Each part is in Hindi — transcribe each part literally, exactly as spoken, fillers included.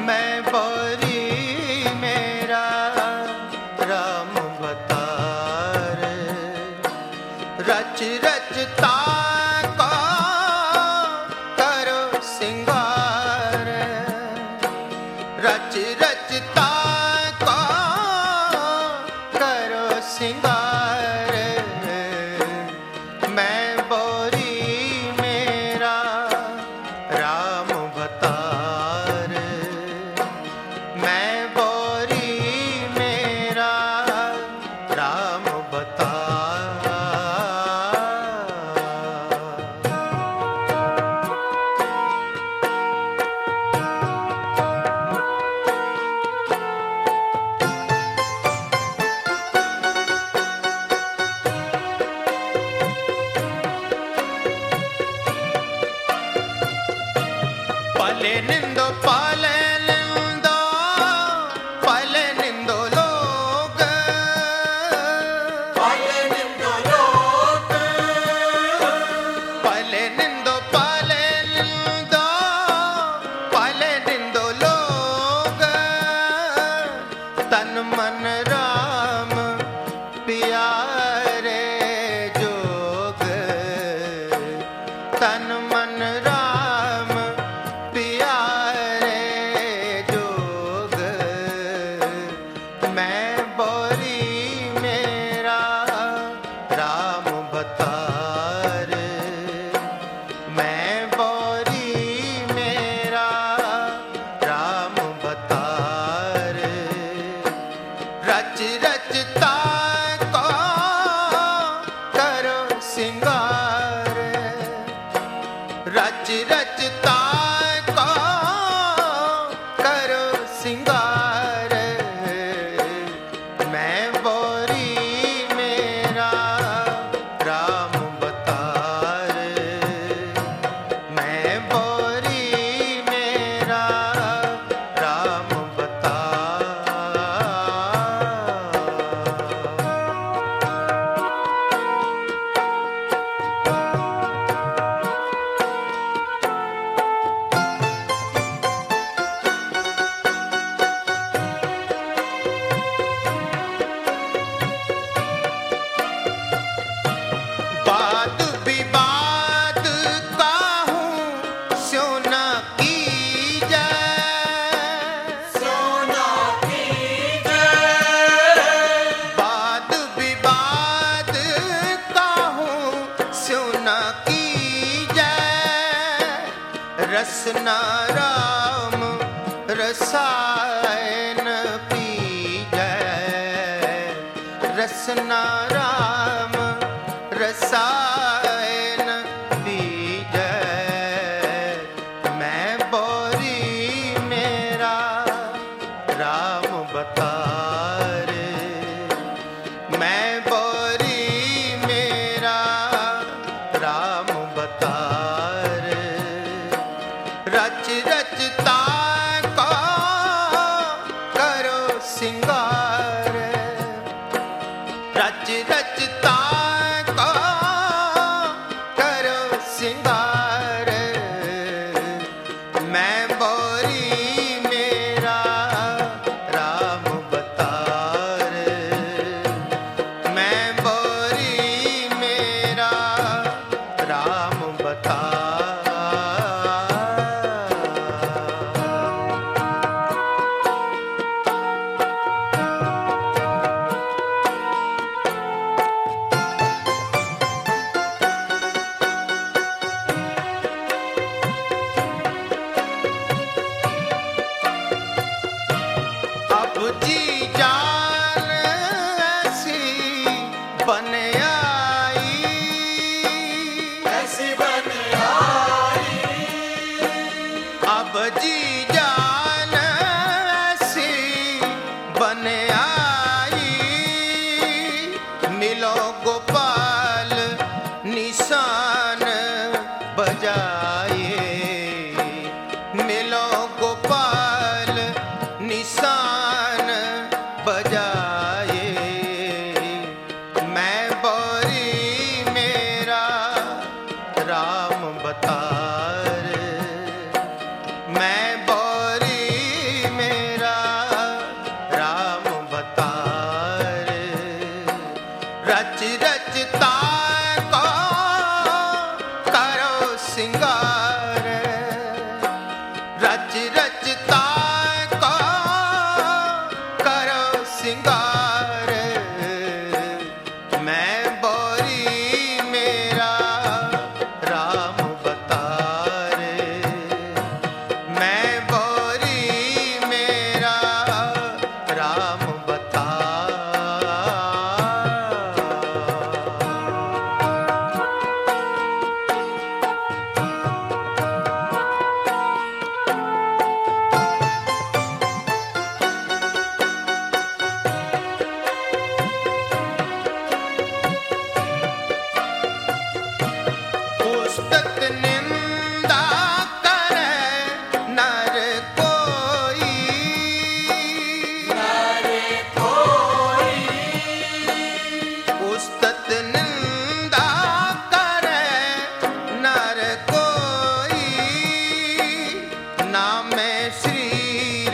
मैं बोरी मेरा राम अवतार, रच रचता को करो सिंगार, रच रचता को करो सिंगार। मैं बोरी मेरा राम अवतार, मैं बोरी मेरा राम अवतार। पले निंदो पाले निंदो पले निंदो लोग, पले निंदो लोग, पले निंदो पाले निंदो पले निंदो लोग। तन मन राम प्यारे जोग, तन मन राम प्यारे जोग। मैं बोरी मेरा राम अवतार, मैं बोरी मेरा राम अवतार। रच रचता को करो सिंगार, रच रचता को करो सिंगार। मैं बोरी मेरा राम अवतार, मैं बोरी मेरा राम अवतार। वाद विवाद का हूँ सोना की जय, सोना की जय। वाद विवाद का हूँ सोना की जय। रसना राम रसायन पी जय, रसना राम रसायन पी जय। मैं बोरी मेरा राम अवतार, मैं बोरी मेरा राम अवतार। रच रचता को करो सिंगार, रच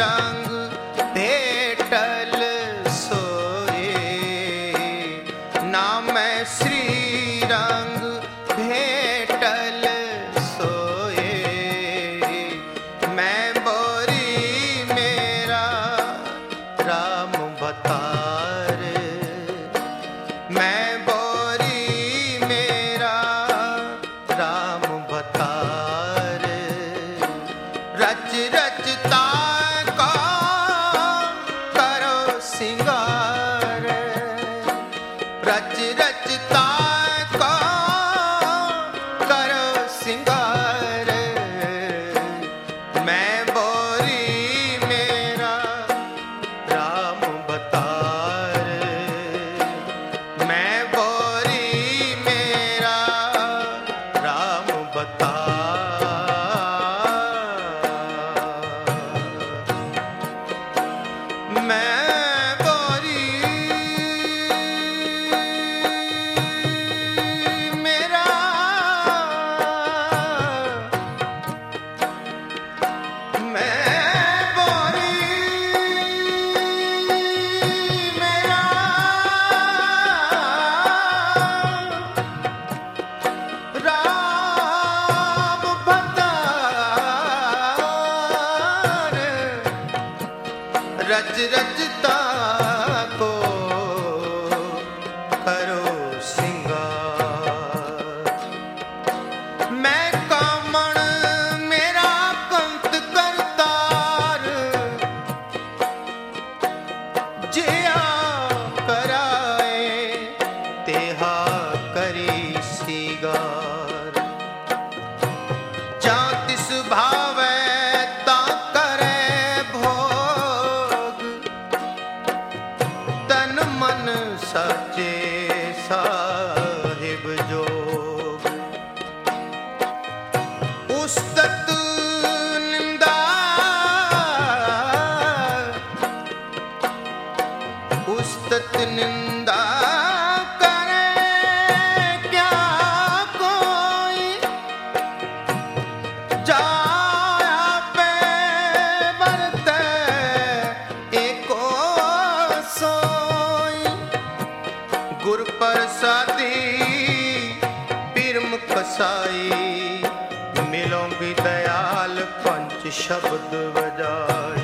रंग भेटल सोए, नाम श्री रंग भेटल सोए। मैं बोरी मेरा राम बतार, मैं बोरी मेरा राम बतार। रच रचता का करो सिंगार, रच रचता का करो सिंगार। मैं बोरी मेरा राम बतार, मैं बोरी मेरा राम बतार। मैं बोरी मेरा मैं बोरी मेरा राम बतार। रच रचता को करो सिंगार। मैं कामण मेरा कंत करतार, जिया कराए तेहा करी सिगार। जा तिस भावै ता करे भोग, तन मन साचे साहिब जोग। उस्तत निंदा उस्तत निंदा करे क्या कोई, जाया पे बरते एको सोई। गुर प्रसादी पीरम कसाई, मिलोंगी दयाल पंच शब्द बजाई।